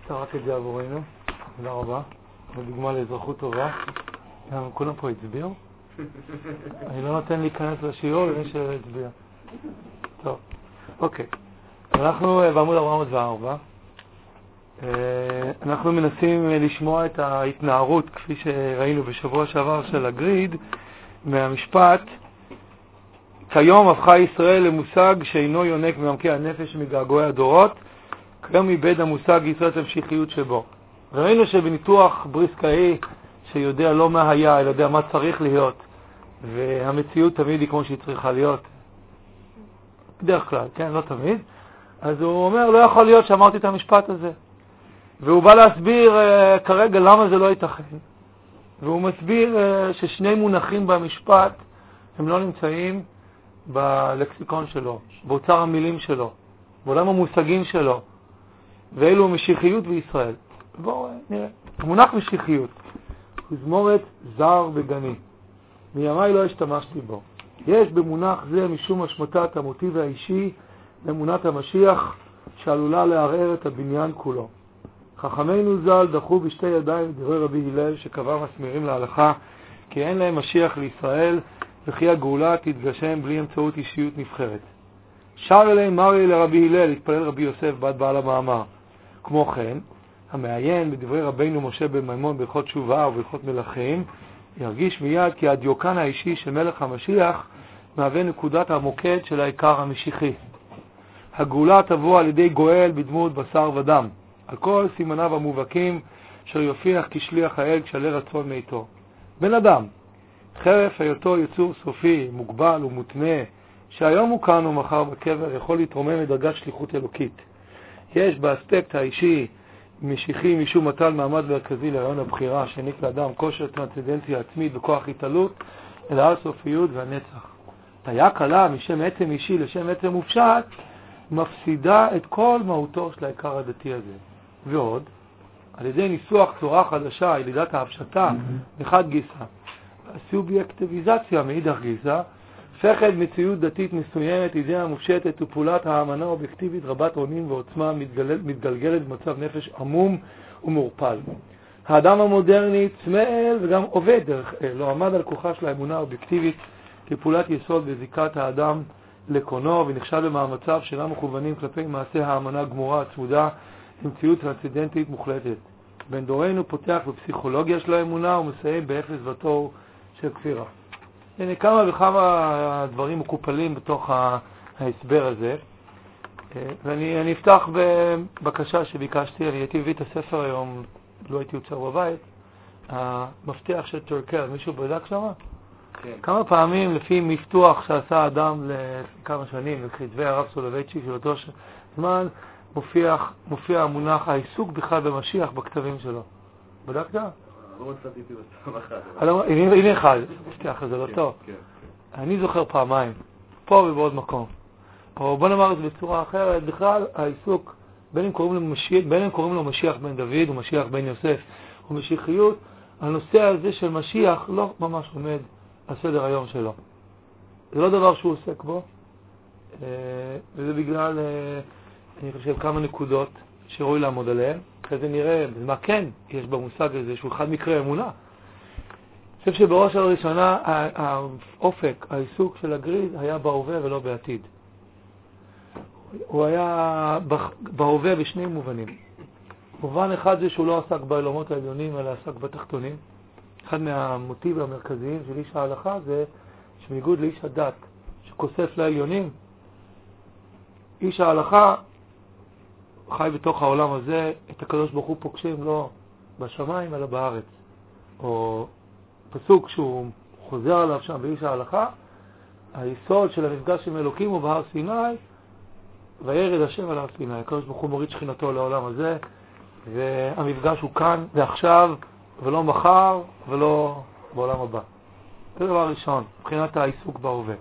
עשית רק את זה עבורנו, תודה רבה. זו דוגמה לאזרחות טובה. גם כולם פה הצביעו. אני לא נותן להיכנס לשיעור למי שהצביע. טוב, אוקיי. אנחנו בעמוד 404. אנחנו מנסים לשמוע את ההתנערות, כפי שראינו בשבוע שעבר של הגריד, מהמשפט, כיום הפכה ישראל למושג שאינו יונק מעמקי הנפש מגעגועי הדורות, כיום איבד המושג ישראל המשיחיות שבו. וראינו שבניתוח בריסקאי שיודע לא מה היה, אלא יודע מה צריך להיות, והמציאות תמיד היא כמו שהיא צריכה להיות, בדרך כלל, כן, לא תמיד, אז הוא אומר, לא יכול להיות שאמרתי את המשפט הזה. והוא בא להסביר כרגע למה זה לא ייתכן. והוא מסביר ששני מונחים במשפט הם לא נמצאים בלקסיקון שלו, באוצר המילים שלו, בעולם המושגים שלו, ואלו משיחיות וישראל. בואו נראה. המונח משיחיות, תזמורת זר בגני. מימיי לא השתמשתי בו. יש במונח זה משום השמטת המוטיב האישי לאמונת המשיח שעלולה לערער את הבניין כולו. חכמינו ז"ל דחו בשתי ידיים דברי רבי הלל שקבע מסמירים להלכה כי אין להם משיח לישראל וכי הגאולה תתגשם בלי אמצעות אישיות נבחרת. שר אליהם מרי לרבי הלל, התפלל רבי יוסף בת בעל המאמר. כמו כן, המעיין בדברי רבינו משה בן מימון בהלכות תשובה ובהלכות מלכים ירגיש מיד כי הדיוקן האישי של מלך המשיח מהווה נקודת המוקד של העיקר המשיחי. הגאולה תבוא על ידי גואל בדמות בשר ודם, על כל סימניו המובהקים אשר יופיח כשליח האל כשעלה רצון מאיתו. בן אדם, חרף היותו יצור סופי, מוגבל ומותנה, שהיום הוא כאן ומחר בקבר, יכול להתרומם לדרגת שליחות אלוקית. יש באספקט האישי משיחי משום מתן מעמד מרכזי לרעיון הבחירה, שהעניק לאדם כושר טרנסצנדנציה עצמית וכוח התעלות אל האינסופיות והנצח. תיה קלה משם עצם אישי לשם עצם מופשט, מפסידה את כל מהותו של העיקר הדתי הזה. ועוד, על ידי ניסוח צורה חדשה, ילידת ההפשטה, מחד גיסא, הסובייקטיביזציה מאידך גיסא, פחד מציאות דתית מסוימת, אידאה מופשטת ופעולת האמנה אובייקטיבית רבת אונים ועוצמה מתגלגלת במצב נפש עמום ומורפל. האדם המודרני צמא וגם עובד דרך אל, לא עמד על כוחה של האמונה האובייקטיבית כפעולת יסוד בזיקת האדם לקונו ונחשב במאמציו שאינם מכוונים כלפי מעשה האמנה גמורה הצמודה למציאות טרנסצנדנטית מוחלטת. בן דורנו פותח בפסיכולוגיה של האמונה ומסיים באפס ותור של כפירה. הנה כמה וכמה דברים מקופלים בתוך ההסבר הזה. ואני אפתח בבקשה שביקשתי, אני הייתי מביא את הספר היום, לא הייתי יוצר בבית, המפתח של טורקל, מישהו בדק שם? כן. כמה פעמים לפי מפתוח שעשה אדם לכמה שנים, וכתבי הרב סולובייצ'יק של אותו זמן, מופיע המונח העיסוק בכלל במשיח בכתבים שלו. בדקת? לא מצאתי בסתם אחת. הנה אחד, מפתח הזה לא טוב. אני זוכר פעמיים, פה ובעוד מקום. או בוא נאמר את זה בצורה אחרת, בכלל העיסוק, בין אם קוראים לו משיח בן דוד או משיח בן יוסף או משיחיות, הנושא הזה של משיח לא ממש עומד על סדר היום שלו. זה לא דבר שהוא עוסק בו, וזה בגלל, אני חושב, כמה נקודות שראוי לעמוד עליהן. אחרי זה נראה מה כן יש במושג הזה, שהוא אחד מקרה אמונה. אני חושב שבראש הראשונה האופק, העיסוק של הגריד היה בהווה ולא בעתיד. הוא היה בהווה בשני מובנים. מובן אחד זה שהוא לא עסק בעולמות העליונים, אלא עסק בתחתונים. אחד מהמוטיב המרכזיים של איש ההלכה זה שבניגוד לאיש הדת שכוסף לעליונים, איש ההלכה חי בתוך העולם הזה, את הקדוש ברוך הוא פוגשים לא בשמיים אלא בארץ. או פסוק שהוא חוזר עליו שם באיש ההלכה, היסוד של המפגש עם אלוקים הוא בהר סיני, וירד השם על הר סיני. הקדוש ברוך הוא מוריד שכינתו לעולם הזה, והמפגש הוא כאן ועכשיו, ולא מחר ולא בעולם הבא. זה דבר ראשון, מבחינת העיסוק בהווה.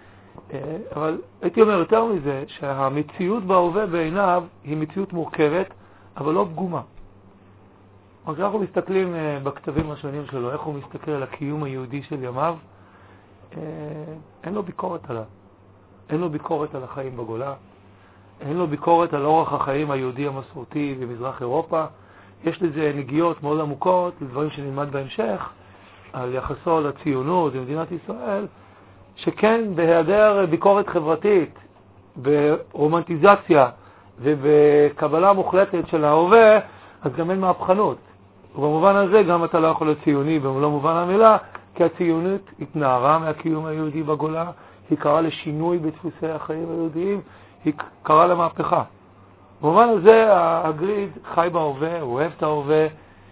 אבל הייתי אומר יותר מזה, שהמציאות בהווה בעיניו היא מציאות מורכבת, אבל לא פגומה. כשאנחנו מסתכלים בכתבים השונים שלו, איך הוא מסתכל על הקיום היהודי של ימיו, אין לו ביקורת עליו. אין לו ביקורת על החיים בגולה, אין לו ביקורת על אורח החיים היהודי המסורתי במזרח אירופה. יש לזה נגיעות מאוד עמוקות, לדברים שנלמד בהמשך, על יחסו לציונות במדינת ישראל, שכן בהיעדר ביקורת חברתית, ברומנטיזציה ובקבלה מוחלטת של ההווה, אז גם אין מהפכנות. ובמובן הזה גם אתה לא יכול להיות ציוני במלוא מובן המילה, כי הציונות התנערה מהקיום היהודי בגולה, היא קראה לשינוי בדפוסי החיים היהודיים, היא קראה למהפכה. במובן הזה הגריד חי בהווה, הוא אוהב את ההווה,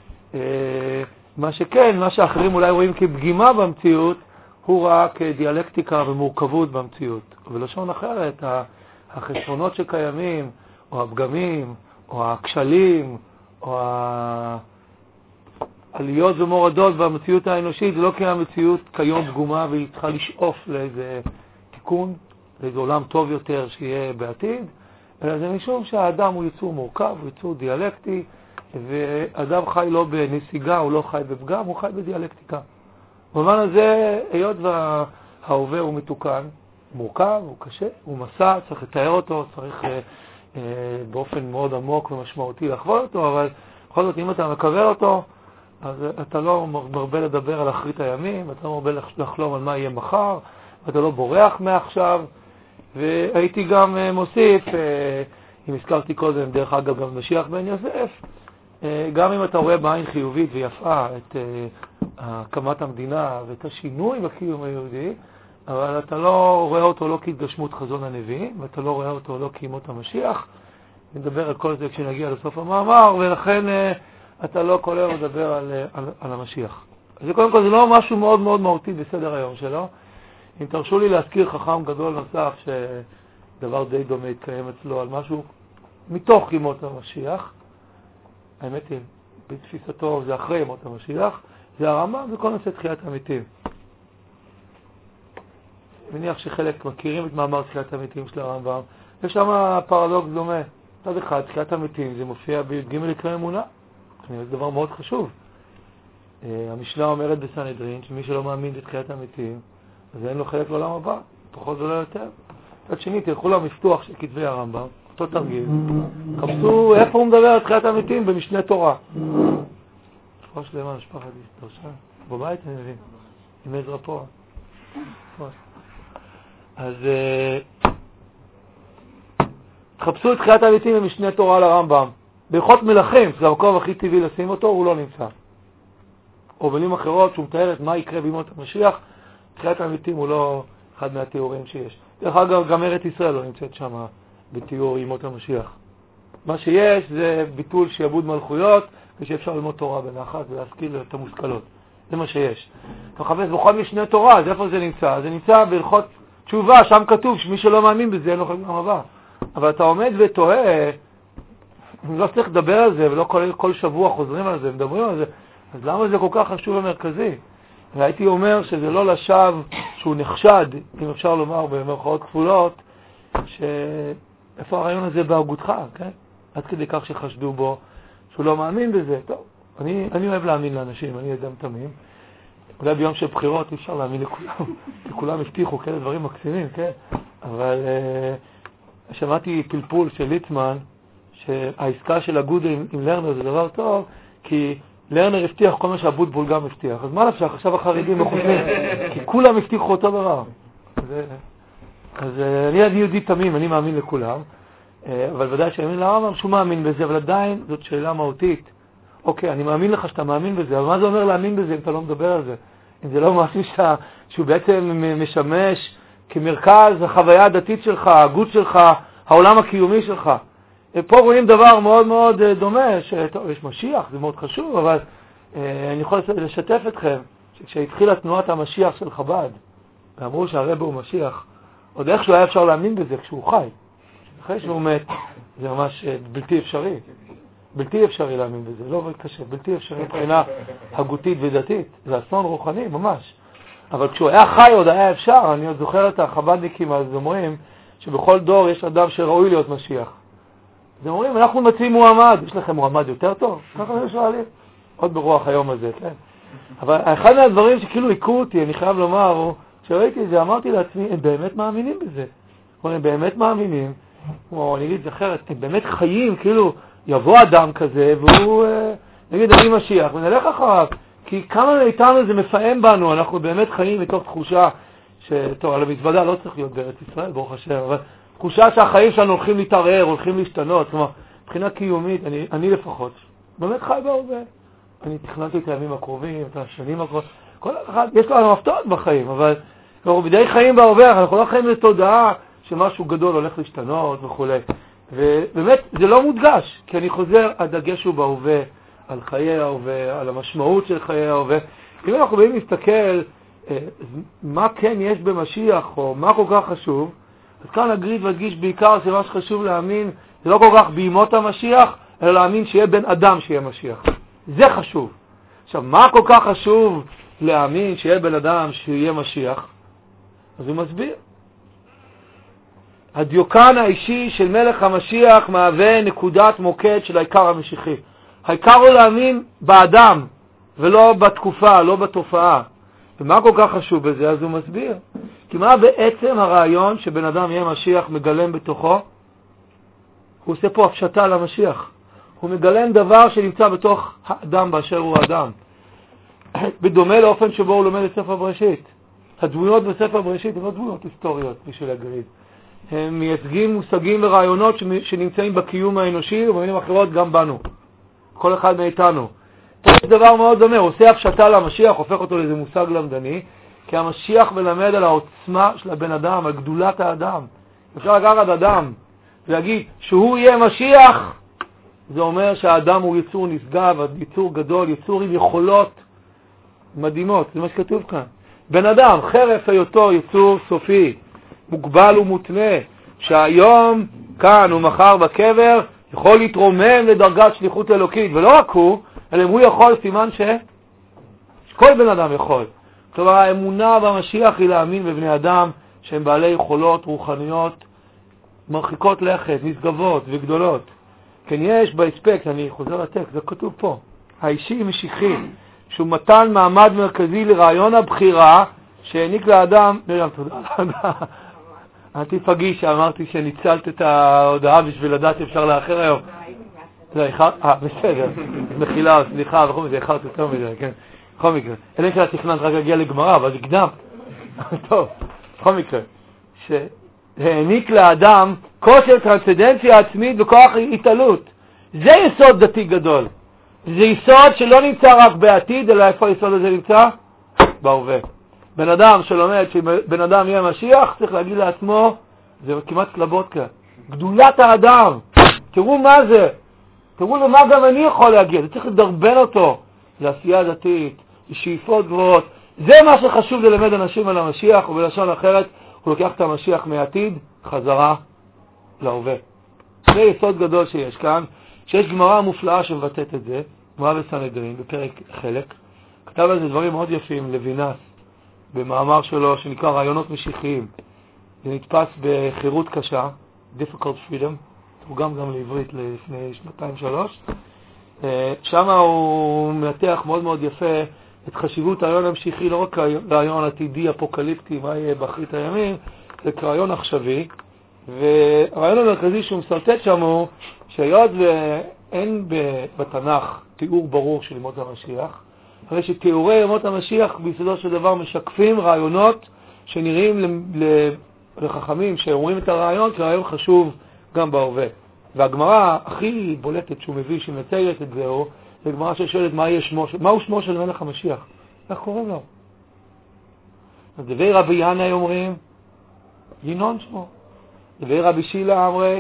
מה שכן, מה שאחרים אולי רואים כפגימה במציאות, הוא ראה כדיאלקטיקה ומורכבות במציאות. ולשון אחרת, החסרונות שקיימים, או הפגמים, או הכשלים, או העליות ומורדות במציאות האנושית, זה לא כי המציאות כיום פגומה והיא צריכה לשאוף לאיזה תיקון, לאיזה עולם טוב יותר שיהיה בעתיד, אלא זה משום שהאדם הוא יצור מורכב, הוא יצור דיאלקטי, ואדם חי לא בנסיגה, הוא לא חי בפגם, הוא חי בדיאלקטיקה. במובן הזה, היות וההווה הוא מתוקן, מורכב, הוא קשה, הוא מסע, צריך לתאר אותו, צריך באופן מאוד עמוק ומשמעותי לחוות אותו, אבל בכל זאת, אם אתה מקבל אותו, אז אתה לא מרבה לדבר על אחרית הימים, אתה לא מרבה לחלום על מה יהיה מחר, אתה לא בורח מעכשיו, והייתי גם מוסיף, אם הזכרתי קודם, דרך אגב גם משיח בן יוסף, גם אם אתה רואה בעין חיובית ויפה את הקמת המדינה ואת השינוי בקיום היהודי, אבל אתה לא רואה אותו לא כהתגשמות חזון הנביאים, ואתה לא רואה אותו לא כימות המשיח. נדבר על כל זה כשנגיע לסוף המאמר, ולכן אתה לא כל היום מדבר על המשיח. אז קודם כל זה לא משהו מאוד מאוד מהותי בסדר היום שלו. אם תרשו לי להזכיר חכם גדול נוסף, שדבר די דומה התקיים אצלו על משהו מתוך ימות המשיח, האמת היא, בתפיסתו זה אחרי ימות המשיח, זה הרמב"ם וכל נושא תחיית המתים. אני מניח שחלק מכירים את מאמר תחיית המתים של הרמב"ם, יש שם פרדוקס דומה. מצד אחד, תחיית המתים זה מופיע בי"ג עיקרי אמונה, זה דבר מאוד חשוב. המשנה אומרת בסנהדרין שמי שלא מאמין בתחיית המתים, אז אין לו חלק לעולם הבא, פחות ולא יותר. מצד שני, תלכו למפתוח של כתבי הרמב"ם, אותו תרגיל, חפשו איפה הוא מדבר על תחיית המתים במשנה תורה. שפוע שלמה, משפחת דרשה, בבית אני מבין, עם עזרא פה. אז תחפשו את תחיית המתים במשנה תורה לרמב"ם. בהלכות מלכים, שזה המקום הכי טבעי לשים אותו, הוא לא נמצא. או במילים אחרות, שהוא מתאר את מה יקרה בימות המשיח, תחיית המתים הוא לא אחד מהתיאורים שיש. דרך אגב, גם ארץ ישראל לא נמצאת שם בתיאור ימות המשיח. מה שיש זה ביטול שיעבוד מלכויות, ושאפשר ללמוד תורה בנחת ולהשכיל את המושכלות. זה מה שיש. אתה מחפש בכל משנה תורה, אז איפה זה נמצא? זה נמצא בהלכות תשובה, שם כתוב שמי שלא מאמין בזה אין לו חלק מהבא. אבל אתה עומד ותוהה, לא צריך לדבר על זה, ולא כל שבוע חוזרים על זה, מדברים על זה, אז למה זה כל כך חשוב ומרכזי? והייתי אומר שזה לא לשווא שהוא נחשד, אם אפשר לומר במרכאות כפולות, איפה הרעיון הזה בהגותך, כן? עד כדי כך שחשדו בו, שהוא לא מאמין בזה. טוב, אני אוהב להאמין לאנשים, אני אדם תמים. אולי ביום של בחירות אי אפשר להאמין לכולם, כי כולם הבטיחו כאלה דברים מקסימים, כן? אבל שמעתי פלפול של ליצמן, שהעסקה של הגודל עם לרנר זה דבר טוב, כי לרנר הבטיח כל מה שהבוטבול גם הבטיח. אז מה נפשך? עכשיו החרדים מחושבים, כי כולם הבטיחו אותו דבר. אז אני יהודי תמים, אני מאמין לכולם, אבל ודאי שאני מאמין לרמב"ם שהוא מאמין בזה, אבל עדיין זאת שאלה מהותית. אוקיי, אני מאמין לך שאתה מאמין בזה, אבל מה זה אומר להאמין בזה אם אתה לא מדבר על זה? אם זה לא משהו שהוא בעצם משמש כמרכז החוויה הדתית שלך, ההגות שלך, העולם הקיומי שלך. פה רואים דבר מאוד מאוד דומה, שיש משיח, זה מאוד חשוב, אבל אני יכול לשתף אתכם, שכשהתחילה תנועת המשיח של חב"ד, ואמרו שהרב הוא משיח, עוד איכשהו היה אפשר להאמין בזה כשהוא חי. אחרי שהוא מת, זה ממש בלתי אפשרי. בלתי אפשרי להאמין בזה, לא קשה, בלתי אפשרי מבחינה הגותית ודתית. זה אסון רוחני, ממש. אבל כשהוא היה חי עוד היה אפשר, אני עוד זוכר את החב"דניקים, אז אומרים שבכל דור יש אדם שראוי להיות משיח. אז אומרים, אנחנו מציעים מועמד, יש לכם מועמד יותר טוב? ככה זה שואלים. עוד ברוח היום הזה, כן. אבל אחד מהדברים שכאילו עיקו אותי, אני חייב לומר, כשראיתי את זה, אמרתי לעצמי, הם באמת מאמינים בזה. הם באמת מאמינים או אני אגיד את זה אחרת, הם באמת חיים, כאילו יבוא אדם כזה והוא נגיד אני משיח ונלך אחריו, כי כמה מאיתנו זה מפעם בנו, אנחנו באמת חיים מתוך תחושה שטוב, על המזוודה לא צריך להיות בארץ ישראל, ברוך השם, אבל תחושה שהחיים שלנו הולכים להתערער, הולכים להשתנות, כלומר, מבחינה קיומית, אני לפחות, באמת חי בהווה. אני תכננתי את הימים הקרובים, את השנים הקרובות, כל אחד, יש לנו הפתעות בחיים, אבל אנחנו מדי חיים בהווה, אנחנו לא חיים לתודעה שמשהו גדול הולך להשתנות וכו'. ובאמת, זה לא מודגש, כי אני חוזר, הדגש הוא בהווה, על חיי ההווה, על המשמעות של חיי ההווה. אם אנחנו באים להסתכל מה כן יש במשיח, או מה כל כך חשוב, אז כאן הגריד מדגיש בעיקר שמה שחשוב להאמין, זה לא כל כך בימות המשיח, אלא להאמין שיהיה בן אדם שיהיה משיח. זה חשוב. עכשיו, מה כל כך חשוב להאמין שיהיה בן אדם שיהיה משיח? אז הוא מסביר. הדיוקן האישי של מלך המשיח מהווה נקודת מוקד של העיקר המשיחי. העיקר הוא להאמין באדם, ולא בתקופה, לא בתופעה. ומה כל כך חשוב בזה? אז הוא מסביר. כי מה בעצם הרעיון שבן אדם יהיה משיח מגלם בתוכו? הוא עושה פה הפשטה למשיח. הוא מגלם דבר שנמצא בתוך האדם באשר הוא האדם. בדומה לאופן שבו הוא לומד את ספר בראשית. הדמויות בספר בראשית הן לא דמויות היסטוריות בשביל הגריד. הם מייצגים מושגים ורעיונות שנמצאים בקיום האנושי, ובמילים אחרות גם בנו. כל אחד מאיתנו. פה יש דבר מאוד דומה, הוא עושה הפשטה למשיח, הופך אותו לאיזה מושג למדני, כי המשיח מלמד על העוצמה של הבן אדם, על גדולת האדם. אפשר לקחת אדם ולהגיד שהוא יהיה משיח, זה אומר שהאדם הוא יצור נשגב, יצור גדול, יצור עם יכולות מדהימות, זה מה שכתוב כאן. בן אדם, חרף היותו יצור סופי, מוגבל ומותנה, שהיום כאן ומחר בקבר יכול להתרומם לדרגת שליחות אלוקית, ולא רק הוא, אלא הוא יכול, סימן שכל בן אדם יכול. כלומר, האמונה במשיח היא להאמין בבני אדם שהם בעלי יכולות רוחניות מרחיקות לכת, נשגבות וגדולות. כן, יש באספקט, אני חוזר לטקסט, זה כתוב פה, האישי משיחי, שהוא מתן מעמד מרכזי לרעיון הבחירה שהעניק לאדם, מרים, תודה לאדם. אל תיפגעי שאמרתי שניצלת את ההודעה בשביל לדעת אפשר לאחר היום. בסדר, מחילה, סליחה, בכל מקרה, איחרת יותר מדי, כן. בכל מקרה, אין כלל תכננת רק להגיע לגמרא, אבל זה קדם. טוב, בכל מקרה, שהעניק לאדם כושר טרנסצנדנציה עצמית וכוח התעלות. זה יסוד דתי גדול. זה יסוד שלא נמצא רק בעתיד, אלא איפה היסוד הזה נמצא? בהווה. בן אדם שלומד שבן אדם יהיה משיח, צריך להגיד לעצמו, זה כמעט קלבוטקה, גדולת האדם, תראו מה זה, תראו למה גם אני יכול להגיע, זה צריך לדרבן אותו, לעשייה דתית, לשאיפות גבוהות, זה מה שחשוב ללמד אנשים על המשיח, ובלשון אחרת, הוא לוקח את המשיח מהעתיד, חזרה להווה. זה יסוד גדול שיש כאן, שיש גמרא מופלאה שמבטאת את זה, גמרא בסנהדרין, בפרק חלק, כתב על זה דברים מאוד יפים, לוינס, במאמר שלו שנקרא רעיונות משיחיים. זה נתפס בחירות קשה, difficult freedom, תורגם גם לעברית לפני 2-3. שם הוא מנתח מאוד מאוד יפה את חשיבות הרעיון המשיחי, לא רק רעיון עתידי, אפוקליפטי, מה יהיה באחרית הימים, זה כרעיון עכשווי. והרעיון המרכזי שהוא מסרטט שם הוא שהיות ואין בתנ"ך תיאור ברור של ימות המשיח, הרי שתיאורי ימות המשיח ביסודו של דבר משקפים רעיונות שנראים לחכמים שאומרים את הרעיון כרעיון חשוב גם בהווה. והגמרא הכי בולטת שהוא מביא, שמתארת את זה, זה גמרא ששואלת מהו שמו של מלך המשיח? איך קוראים לו? אז דבי רבי ינאי אומרים, ינון שמו. דבי רבי שילה אמרי,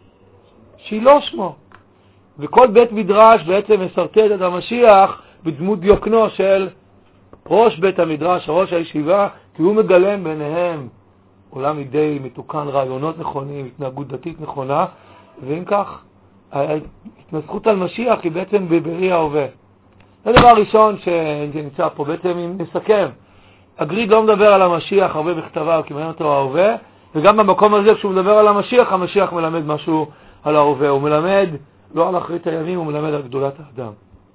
שילה שמו. וכל בית מדרש בעצם מסרטט את המשיח בדמות דיוקנו של ראש בית המדרש, ראש הישיבה, כי הוא מגלם ביניהם עולם אידי מתוקן, רעיונות נכונים, התנהגות דתית נכונה, ואם כך, ההתנסחות על משיח היא בעצם בברי ההווה. זה דבר ראשון שנמצא פה, בעצם אם נסכם, הגריד לא מדבר על המשיח הרבה בכתביו, כי מעניין אותו ההווה, וגם במקום הזה כשהוא מדבר על המשיח, המשיח מלמד משהו על ההווה, הוא מלמד לא על אחרית הימים, הוא מלמד על גדולת האדם.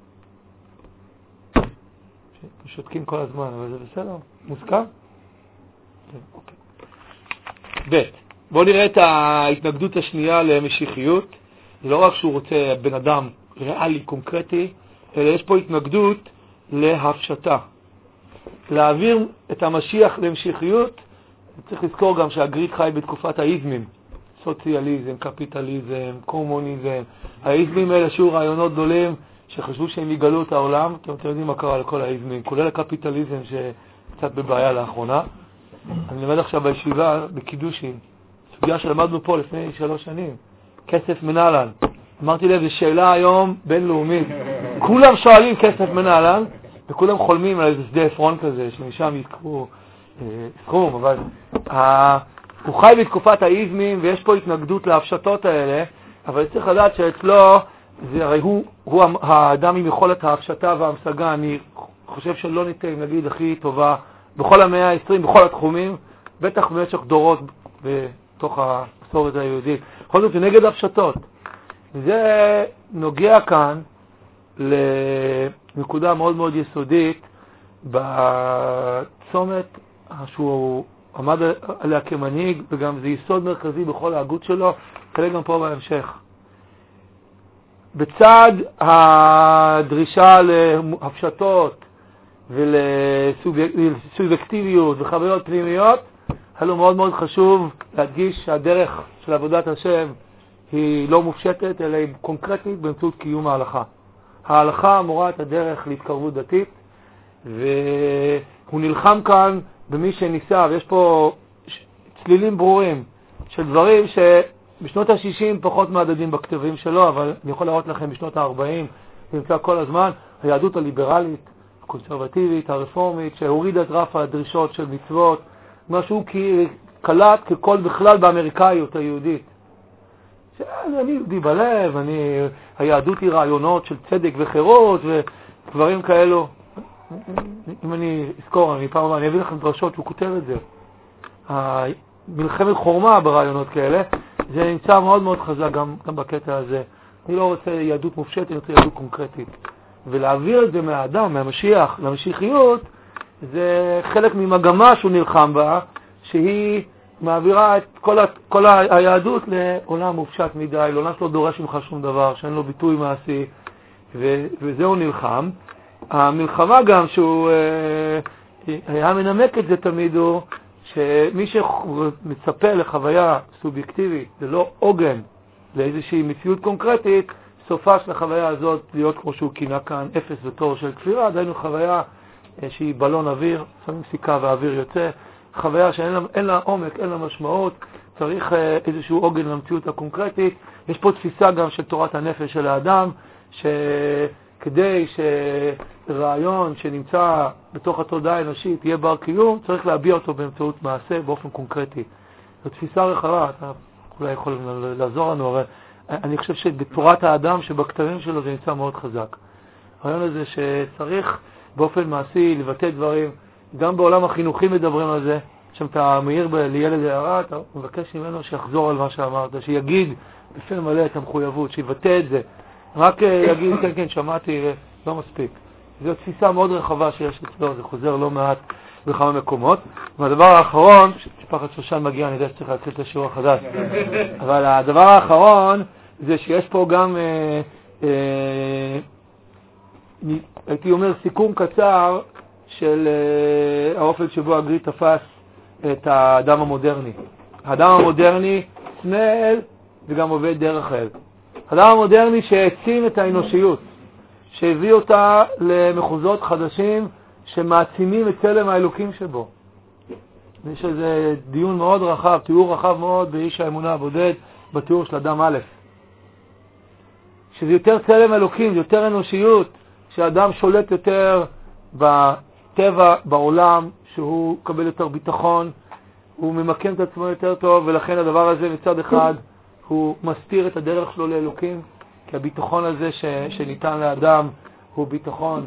שותקים כל הזמן, אבל זה בסדר, מוסכם? אוקיי. ב' בואו נראה את ההתנגדות השנייה למשיחיות. זה לא רק שהוא רוצה בן אדם ריאלי, קונקרטי, אלא יש פה התנגדות להפשטה. להעביר את המשיח למשיחיות, צריך לזכור גם שהגריד חי בתקופת האיזמים. סוציאליזם, קפיטליזם, קומוניזם. האיזמים האלה שהוא רעיונות גדולים שחשבו שהם יגלו את העולם. אתם יודעים מה קרה לכל האיזמים, כולל הקפיטליזם שקצת בבעיה לאחרונה. אני למד עכשיו בישיבה בקידושים, סוגיה שלמדנו פה לפני 3 שנים, כסף מנהלן. אמרתי לב, זו שאלה היום בינלאומית. כולם שואלים כסף מנהלן, וכולם חולמים על איזה שדה עפרון כזה, שמשם יקחו סכום, אבל הוא חי בתקופת האיזמים, ויש פה התנגדות להפשטות האלה, אבל צריך לדעת שאצלו, הרי הוא האדם עם יכולת ההפשטה וההמשגה. אני חושב שלא ניתן, נגיד, הכי טובה בכל המאה ה-20, בכל התחומים, בטח במשך דורות בתוך המסורת היהודית. בכל זאת, הוא נגד הפשטות. וזה נוגע כאן לנקודה מאוד מאוד יסודית בצומת שהוא עמד עליה כמנהיג, וגם זה יסוד מרכזי בכל ההגות שלו, כלל גם פה בהמשך. בצד הדרישה להפשטות ולסובייקטיביות וחוויות פנימיות, היה לו מאוד מאוד חשוב להדגיש שהדרך של עבודת השם היא לא מופשטת, אלא היא קונקרטית באמצעות קיום ההלכה. ההלכה מורה את הדרך להתקרבות דתית, והוא נלחם כאן במי שניסה, ויש פה צלילים ברורים של דברים שבשנות ה-60 פחות מעדדים בכתבים שלו, אבל אני יכול להראות לכם בשנות ה-40, זה נמצא כל הזמן, היהדות הליברלית, הקונסרבטיבית, הרפורמית, שהורידה את רף הדרישות של מצוות, משהו קלט ככל בכלל באמריקאיות היהודית. אני יהודי בלב, היהדות היא רעיונות של צדק וחירות ודברים כאלו. אם אני אזכור, אני אביא לכם דרשות שהוא כותב את זה. מלחמת חורמה ברעיונות כאלה, זה נמצא מאוד מאוד חזק גם בקטע הזה. אני לא רוצה יהדות מופשטת, אני רוצה יהדות קונקרטית. ולהעביר את זה מהאדם, מהמשיח, למשיחיות, זה חלק ממגמה שהוא נלחם בה, שהיא מעבירה את כל היהדות לעולם מופשט מדי, לעולם שלא דורש ממך שום דבר, שאין לו ביטוי מעשי, וזהו נלחם. המלחמה גם שהוא היה מנמק את זה תמיד הוא, שמי שמצפה לחוויה סובייקטיבית, זה לא עוגן לאיזושהי מציאות קונקרטית, סופה של החוויה הזאת להיות כמו שהוא כינה כאן, אפס ותור של כפירה, דיינו חוויה שהיא בלון אוויר, שמים סיכה והאוויר יוצא, חוויה שאין לה עומק, אין לה משמעות, צריך איזשהו עוגן למציאות הקונקרטית. יש פה תפיסה גם של תורת הנפש של האדם, שכדי שרעיון שנמצא בתוך התודעה האנושית יהיה בר קיום, צריך להביע אותו באמצעות מעשה באופן קונקרטי. זו תפיסה רחבה, אתה אולי יכול לעזור לנו, אבל אני חושב שבתורת האדם שבכתבים שלו זה נמצא מאוד חזק. הרעיון הזה שצריך באופן מעשי לבטא דברים, גם בעולם החינוכי מדברים על זה, כשאתה מעיר לילד הערה, אתה מבקש ממנו שיחזור על מה שאמרת, שיגיד בפה מלא את המחויבות, שיבטא את זה. רק יגיד, כן, כן, שמעתי, לא מספיק. זו תפיסה מאוד רחבה שיש אצלו, זה חוזר לא מעט בכמה מקומות. והדבר האחרון, שפחת שושן מגיע, אני יודע שצריך להתחיל את השיעור החדש, אבל הדבר האחרון זה שיש פה גם, הייתי אומר, סיכום קצר של האופן שבו הגריד תפס את האדם המודרני. האדם המודרני צמא וגם עובד דרך אל. האדם המודרני שהעצים את האנושיות, שהביא אותה למחוזות חדשים שמעצימים את צלם האלוקים שבו. יש איזה דיון מאוד רחב, תיאור רחב מאוד באיש האמונה הבודד, בתיאור של אדם א', שזה יותר צלם אלוקים, יותר אנושיות, שהאדם שולט יותר בטבע, בעולם, שהוא קבל יותר ביטחון, הוא ממקם את עצמו יותר טוב, ולכן הדבר הזה מצד אחד הוא מסתיר את הדרך שלו לאלוקים, כי הביטחון הזה שניתן לאדם הוא ביטחון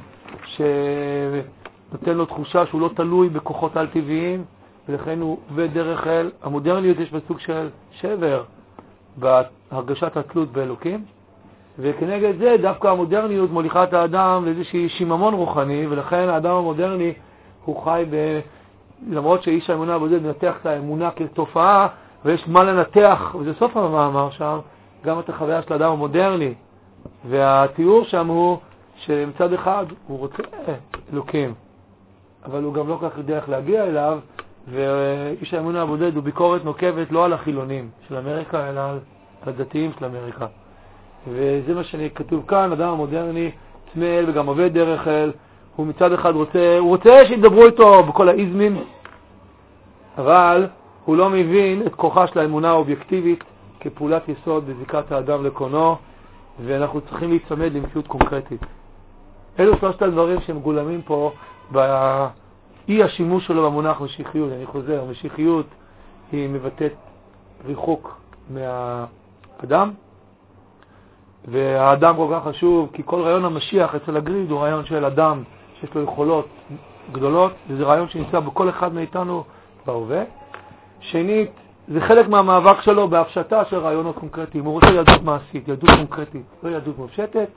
שנותן לו תחושה שהוא לא תלוי בכוחות על טבעיים, ולכן הוא עובד דרך אל. המודרניות יש בסוג של שבר בהרגשת התלות באלוקים, וכנגד זה דווקא המודרניות מוליכה את האדם לאיזושהי שיממון רוחני, ולכן האדם המודרני הוא חי למרות שאיש האמונה הבודד מנתח את האמונה כתופעה, ויש מה לנתח, וזה סוף המאמר שם, גם את החוויה של האדם המודרני. והתיאור שם הוא שמצד אחד הוא רוצה אלוקים, אבל הוא גם לא כך יודע איך להגיע אליו, ואיש האמונה הבודד הוא ביקורת נוקבת לא על החילונים של אמריקה, אלא על הדתיים של אמריקה. וזה מה שכתוב כאן, אדם המודרני, צמא וגם עובד דרך אל, הוא מצד אחד רוצה שידברו איתו בכל האיזמים, אבל הוא לא מבין את כוחה של האמונה האובייקטיבית כפעולת יסוד בזיקת האדם לקונו, ואנחנו צריכים להצמד למציאות קונקרטית. אלו שלושת הדברים שמגולמים פה באי השימוש שלו במונח משיחיות. אני חוזר, משיחיות היא מבטאת ריחוק מהאדם, והאדם כל כך חשוב, כי כל רעיון המשיח אצל הגריד הוא רעיון של אדם שיש לו יכולות גדולות, וזה רעיון שנמצא בכל אחד מאיתנו בהווה. שנית, זה חלק מהמאבק שלו בהפשטה של רעיונות קונקרטיים. הוא רוצה יהדות מעשית, יהדות קונקרטית, לא יהדות מופשטת.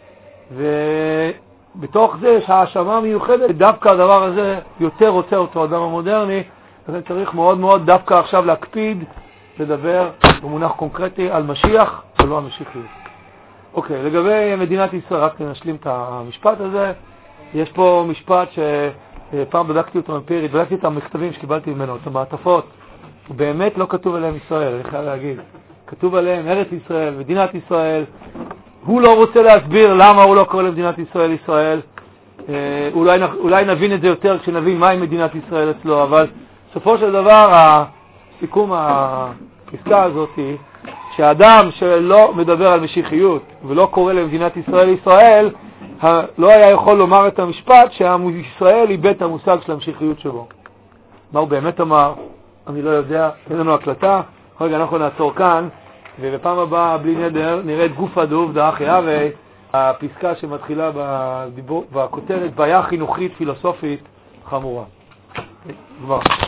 ובתוך זה יש האשמה מיוחדת, דווקא הדבר הזה יותר רוצה אותו אדם המודרני, אז צריך מאוד מאוד דווקא עכשיו להקפיד לדבר במונח קונקרטי על משיח ולא המשיחיות. אוקיי, לגבי מדינת ישראל, רק נשלים את המשפט הזה. יש פה משפט שפעם בדקתי אותו אמפירית, בדקתי את המכתבים שקיבלתי ממנו, את המעטפות. באמת לא כתוב עליהם ישראל, אני חייב להגיד. כתוב עליהם ארץ ישראל, מדינת ישראל. הוא לא רוצה להסביר למה הוא לא קורא למדינת ישראל ישראל. אולי נבין את זה יותר כשנבין מהי מדינת ישראל אצלו, אבל בסופו של דבר, הסיכום הפסקה הזאת היא, שהאדם שלא מדבר על משיחיות ולא קורא למדינת ישראל ישראל, לא היה יכול לומר את המשפט שהישראל איבד את המושג של המשיחיות שבו. מה הוא באמת אמר? אני לא יודע, אין לנו הקלטה. רגע, אנחנו נעצור כאן, ובפעם הבאה, בלי נדר, נראה את גוף הדוב דאחי אבי, הפסקה שמתחילה בכותרת, בעיה חינוכית פילוסופית חמורה. כבר.